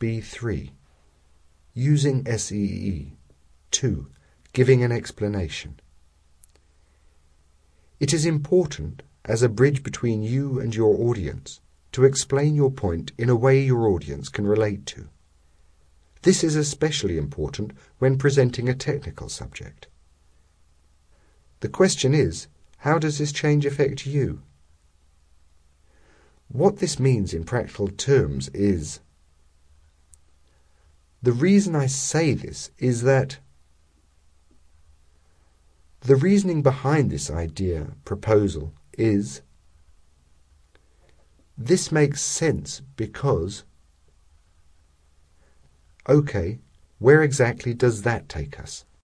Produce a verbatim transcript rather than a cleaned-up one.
B three. Using S E E. two. Giving an explanation. It is important, as a bridge between you and your audience, to explain your point in a way your audience can relate to. This is especially important when presenting a technical subject. The question is, how does this change affect you? What this means in practical terms is, the reason I say this is that the reasoning behind this idea, proposal, is this makes sense because, okay, where exactly does that take us?